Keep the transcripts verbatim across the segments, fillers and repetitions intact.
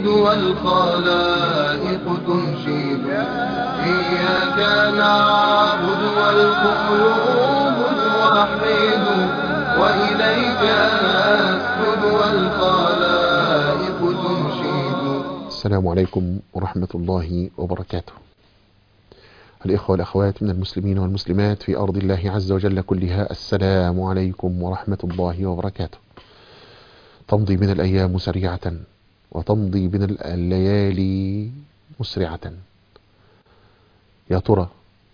الوحيد والخلائق تنشد إياك نعبد والقلوب توحد وإليك نسجد والخلائق تنشد. السلام عليكم ورحمة الله وبركاته. الإخوة والأخوات من المسلمين والمسلمات في أرض الله عز وجل كلها، السلام عليكم ورحمة الله وبركاته. تمضي من الأيام سريعة وتمضي من الليالي مسرعة. يا ترى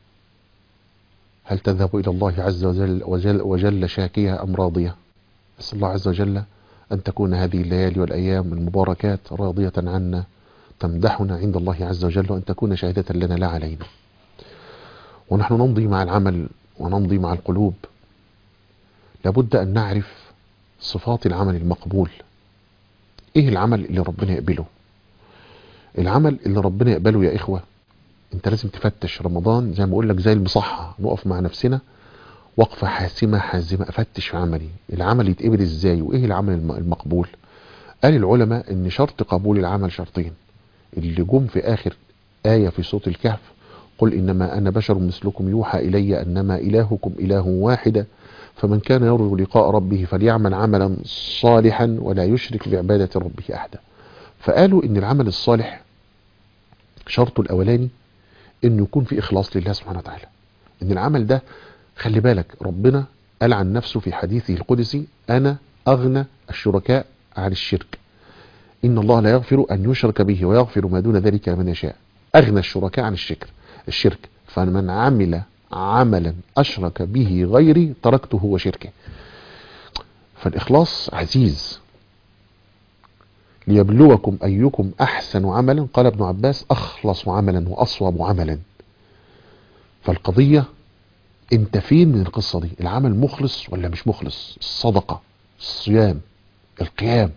هل تذهب إلى الله عز وجل, وجل, وجل شاكية أم راضية؟ أسأل الله عز وجل أن تكون هذه الليالي والأيام المباركات راضية عنا، تمدحنا عند الله عز وجل، وأن تكون شاهدة لنا لا علينا. ونحن نمضي مع العمل ونمضي مع القلوب، لابد أن نعرف صفات العمل المقبول. إيه العمل اللي ربنا يقبله؟ العمل اللي ربنا يقبله يا إخوة، أنت لازم تفتش. رمضان زي ما أقول لك زي المصحة، نقف مع نفسنا وقفة حاسمة حازمة، أفتش في عملي، العمل يتقبل إزاي وإيه العمل المقبول؟ قال العلماء إن شرط قبول العمل شرطين، اللي جم في آخر آية في سورة الكهف: قل إنما أنا بشر مثلكم يوحى إلي أنما إلهكم إله واحد فمن كان يرجو لقاء ربه فليعمل عملا صالحا ولا يشرك بعبادة ربه أحدا. فقالوا إن العمل الصالح شرطه الأولاني إنه يكون في إخلاص لله سبحانه وتعالى. إن العمل ده، خلي بالك، ربنا قال عن نفسه في حديثه القدسي: أنا أغنى الشركاء عن الشرك، إن الله لا يغفر أن يشرك به ويغفر ما دون ذلك لمن يشاء. أغنى الشركاء عن الشرك الشرك فمن عمل عملا أشرك به غيري تركته وشركه. فالإخلاص عزيز. ليبلوكم أيكم أحسن عملا، قال ابن عباس: أخلص عملا وأصوب عملا. فالقضية انت فين من القصة دي؟ العمل مخلص ولا مش مخلص؟ الصدقة، الصيام، القيام،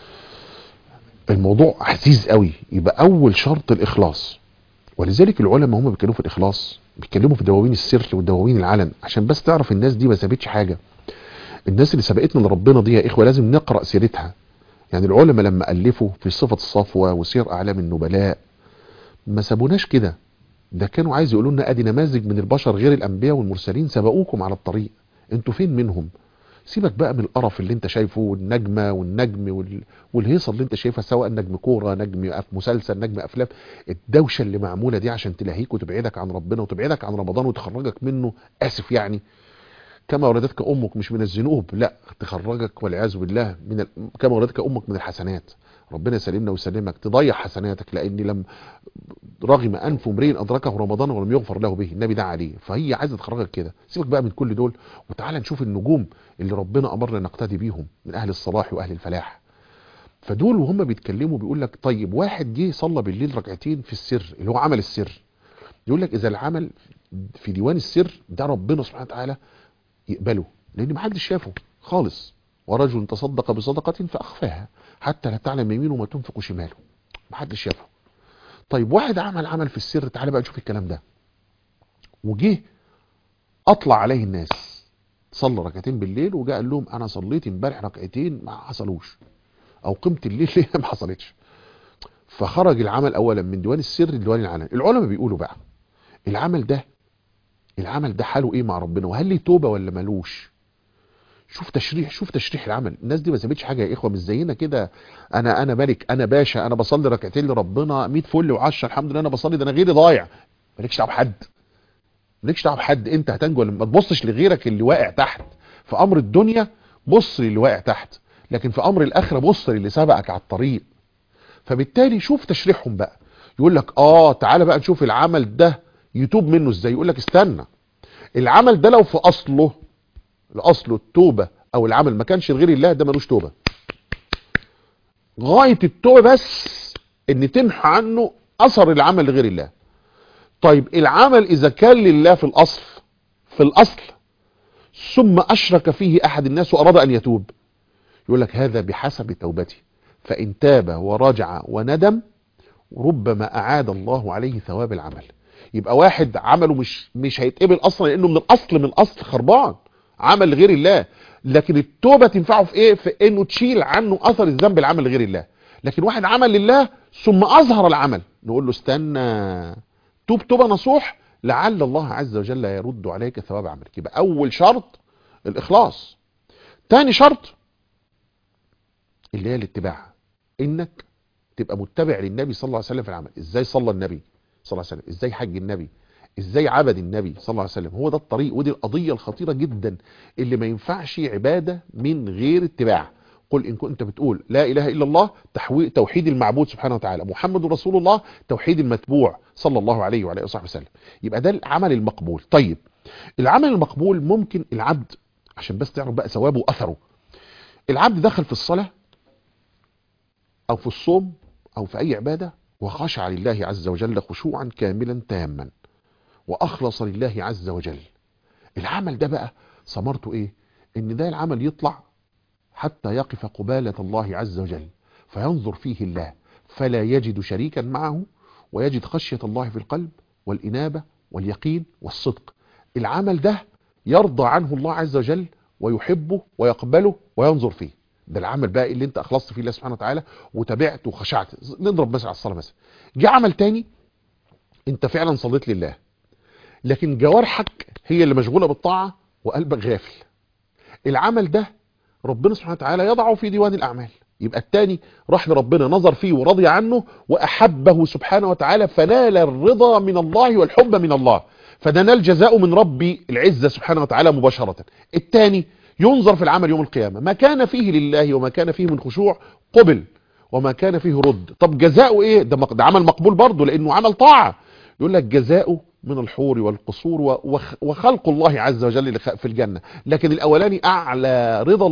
الموضوع عزيز قوي. يبقى أول شرط الإخلاص. ولذلك العلماء هم بيتكلموا في الإخلاص بيتكلموا في دواوين السر والدواوين العلن، عشان بس تعرف الناس دي ما سابتش حاجة. الناس اللي سبقتنا لربنا دي يا إخوة لازم نقرأ سيرتها. يعني العلماء لما ألفوا في صفة الصفوة وسير أعلام النبلاء ما سابوناش كده، ده كانوا عايز يقولوا لنا ادي نماذج من البشر غير الأنبياء والمرسلين سبقوكم على الطريق، انتوا فين منهم؟ سيبك بقى من القرف اللي انت شايفه والنجمة والنجم وال... والهيصة اللي انت شايفها، سواء نجم كورة، نجم مسلسل، نجم افلام. الدوشة اللي معمولة دي عشان تلهيك وتبعدك عن ربنا وتبعدك عن رمضان وتخرجك منه، اسف يعني، كما ولدتك امك، مش من الذنوب، لا، تخرجك والعياذ بالله من ال... كما ولدتك امك من الحسنات. ربنا يسلمنا ويسلمك، تضيع حسناتك، لان لم رغم انف امرئ ادركه رمضان ولم يغفر له به، النبي دعا عليه. فهي عايزه تخرجك كده. سيبك بقى من كل دول وتعالى نشوف النجوم اللي ربنا امرنا نقتدي بيهم من اهل الصلاح واهل الفلاح. فدول وهم بيتكلموا بيقول لك: طيب واحد جه صلى بالليل ركعتين في السر، اللي هو عمل السر، يقول لك اذا العمل في ديوان السر ده ربنا سبحانه وتعالى يقبله، لان محدش شافه خالص. ورجل تصدق بصدقه فاخفاها حتى لا تعلم يمينه ما تنفق شماله، محدش شافه. طيب واحد عمل عمل في السر، تعالى بقى نشوف الكلام ده، وجه اطلع عليه الناس، صلى ركعتين بالليل وجاء قال لهم: انا صليت امبارح ركعتين ما حصلوش، او قمت الليل ليه ما حصلتش. فخرج العمل اولا من ديوان السر لديوان العلن. العلماء بيقولوا بقى العمل ده العمل ده حاله ايه مع ربنا، وهل ليه توبه ولا ملوش؟ شوف تشريح شوف تشريح العمل. الناس دي ما سابتش حاجه يا اخوه، مش زينا كده. انا انا ملك، انا باشا، انا بصلي ركعتين لربنا مية فل وعشرة، الحمد لله انا بصلي، ده انا غيري ضايع. مالكش دعوه بحد، مالكش دعوه بحد، انت هتنجو ولا ما تبصش لغيرك اللي واقع تحت. في امر الدنيا بص للي واقع تحت، لكن في امر الاخره بص للي سبقك على الطريق. فبالتالي شوف تشريحهم بقى. يقول لك: اه تعالى بقى نشوف العمل ده يتوب منه ازاي. يقول لك: استنى، العمل ده لو في اصله الاصل التوبه او العمل ما كانش لغير الله، ده ملوش توبه. غايه التوبه بس ان تمحى عنه اثر العمل لغير الله. طيب العمل اذا كان لله في الاصل في الاصل ثم اشرك فيه احد الناس واراد ان يتوب، يقول لك: هذا بحسب توبته، فان تاب ورجع وندم ربما اعاد الله عليه ثواب العمل. يبقى واحد عمله مش مش هيتقبل اصلا، لانه من الاصل من الاصل خربان، عمل لغير الله. لكن التوبه تنفعه في ايه؟ في انه تشيل عنه اثر الذنب العمل لغير الله. لكن واحد عمل لله ثم اظهر العمل، نقول له استنى، توب توبه نصوح لعل الله عز وجل يرد عليك ثواب عملك. يبقى اول شرط الاخلاص. تاني شرط اللي هي الاتباع، انك تبقى متبع للنبي صلى الله عليه وسلم في العمل. ازاي صلى النبي صلى الله عليه وسلم، ازاي حج النبي، ازاي عبد النبي صلى الله عليه وسلم. هو ده الطريق، ودي القضية الخطيرة جدا اللي ما ينفعش عبادة من غير اتباع. قل إن كنت بتقول لا إله إلا الله، توحيد المعبود سبحانه وتعالى، محمد رسول الله توحيد المتبوع صلى الله عليه وعلى آله وصحبه وسلم. يبقى ده العمل المقبول. طيب العمل المقبول ممكن العبد، عشان بس تعرف بقى ثوابه وأثره، العبد دخل في الصلاة أو في الصوم أو في أي عبادة وخشع لله عز وجل خشوعا كاملا تاما وأخلص لله عز وجل، العمل ده بقى ثمرته إيه؟ إن ده العمل يطلع حتى يقف قبالة الله عز وجل فينظر فيه الله فلا يجد شريكا معه، ويجد خشية الله في القلب والإنابة واليقين والصدق. العمل ده يرضى عنه الله عز وجل ويحبه ويقبله وينظر فيه. ده العمل بقى اللي انت اخلصت فيه الله سبحانه وتعالى وتابعت وخشعت. نضرب مثلا على الصلاة مثلا، جه عمل تاني انت فعلا صليت لله لكن جوارحك هي اللي مشغولة بالطاعة وقلبك غافل، العمل ده ربنا سبحانه وتعالى يضعه في ديوان الأعمال. يبقى التاني راح لربنا نظر فيه ورضي عنه وأحبه سبحانه وتعالى فنال الرضا من الله والحب من الله، فده نال جزاء من ربي العزة سبحانه وتعالى مباشرة. التاني ينظر في العمل يوم القيامة، ما كان فيه لله وما كان فيه من خشوع قبل وما كان فيه رد. طب جزاؤه ايه؟ ده, ده عمل مقبول برضه لأنه عمل طاعة. يقول لك جزاؤه من الحور والقصور وخلق الله عز وجل في الجنة. لكن الأولاني أعلى رضا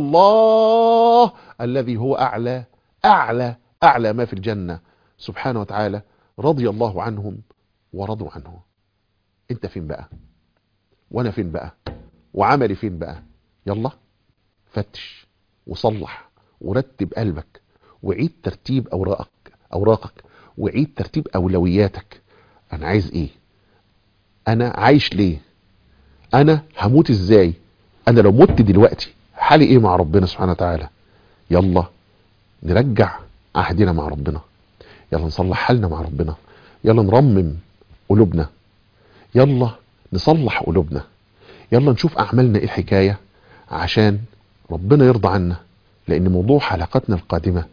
الله الذي هو أعلى أعلى أعلى ما في الجنة سبحانه وتعالى، رضي الله عنهم ورضوا عنه. انت فين بقى وانا فين بقى وعملي فين بقى؟ يلا فتش وصلح ورتب قلبك وعيد ترتيب أوراقك أوراقك وعيد ترتيب أولوياتك. أنا عايز إيه؟ أنا عايش ليه؟ أنا هموت إزاي؟ أنا لو مت دلوقتي حالي إيه مع ربنا سبحانه وتعالى؟ يلا نرجع عهدنا مع ربنا، يلا نصلح حالنا مع ربنا، يلا نرمم قلوبنا، يلا نصلح قلوبنا، يلا نشوف أعمالنا إيه الحكاية عشان ربنا يرضى عنا. لأن موضوع حلقاتنا القادمة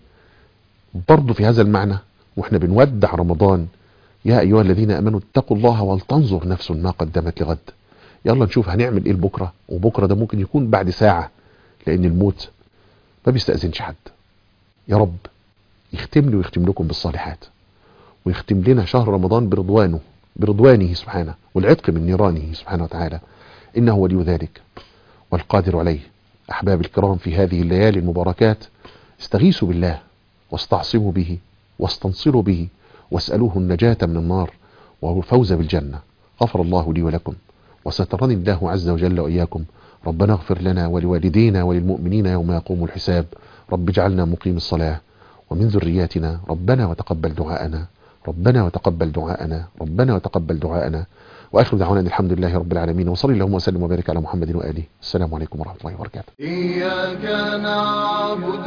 برضو في هذا المعنى وإحنا بنودع رمضان، يا أيها الذين أمنوا اتقوا الله ولتنظر نفس ما قدمت لغد. يلا نشوف هنعمل إيه لبكرة، وبكرة ده ممكن يكون بعد ساعة لأن الموت ما بيستأذنش حد. يا رب يختم لي ويختم لكم بالصالحات، ويختم لنا شهر رمضان برضوانه برضوانه سبحانه والعتق من نيرانه سبحانه وتعالى، إنه ولي ذلك والقادر عليه. أحباب الكرام، في هذه الليالي المباركات استغيثوا بالله واستعصموا به واستنصروا به واسألوه النجاة من النار والفوز بالجنة. غفر الله لي ولكم وسترني الله عز وجل وإياكم. ربنا اغفر لنا ولوالدينا وللمؤمنين يوم يقوم الحساب. رب اجعلنا مقيم الصلاة ومن ذرياتنا. ربنا وتقبل دعاءنا، ربنا وتقبل دعاءنا، ربنا وتقبل دعاءنا. وآخر دعوانا الحمد لله رب العالمين، وصلي اللهم وسلم وبارك على محمد وآله. السلام عليكم ورحمة الله وبركاته. إياك نعبد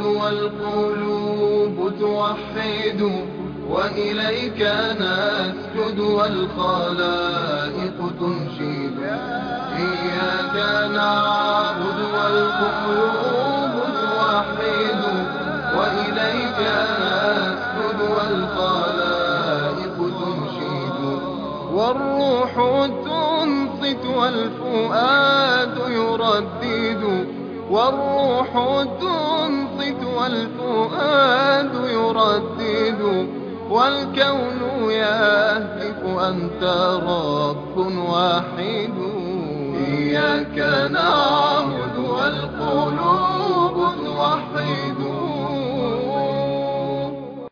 والقلوب توحد، وإليك نسجد والخلائق تنشد. إياك نعبد والقلوب توحد، وإليك نسجد والخلائق تنشد. والروح تنصت والفؤاد يردد، والروح تنصت والفؤاد يردد. والكون يهتف أنت رب واحد. إياك نعبد والقلوب